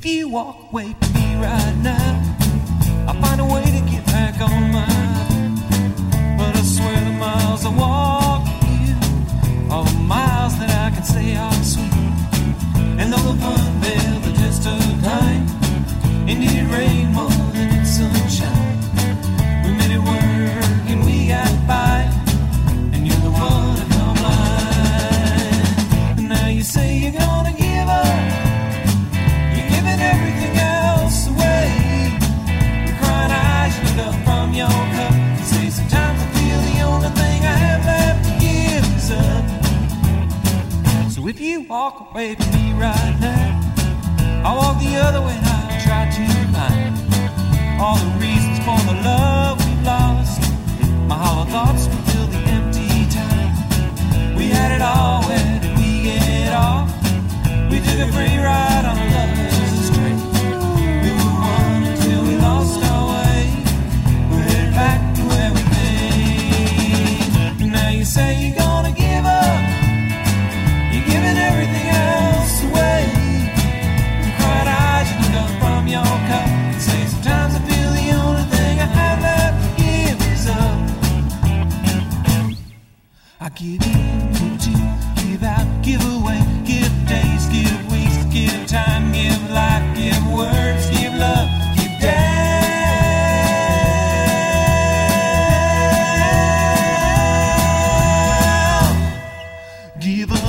If you walk away from me right now, I'll find a way to get back on mine. But I swear the miles I walk with you are the miles that I can say are sweet. And though the fun veil the test of time, and it rained more than it's sunshine, we made it work and we got by. And you're the one to come line. And now you say you're gonna give up. You're giving everything else away. Your crying eyes, you look up from your cup. You say sometimes I feel the only thing I have left to give is up. So if you walk away from me right now, I'll walk the other way and I'll try to find all the reasons for the love we've lost. My hollow thoughts will fill the empty time. We had it all, where did we get off? We took a free ride on a lover's train. We were one until we lost our way. We're headed back to where we came. Now you say you're gonna give up. You're giving everything else away. Your cried eyes, you look up from your cup and say sometimes I feel the only thing I have left to give is up. I give in, give to, give out, give away, give days, give weeks, give time, give life, give words, give love, give down, give up.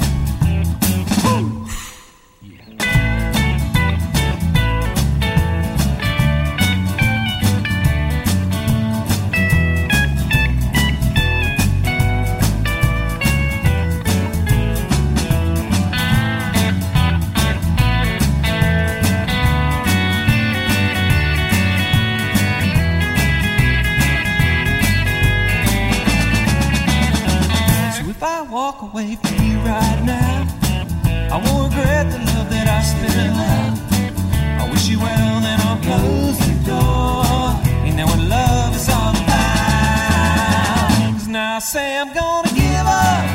Walk away from you right now, I won't regret the love that I spent out. I wish you well, then I'll close the door. Ain't that what love is all about? 'Cause now I say I'm gonna give up.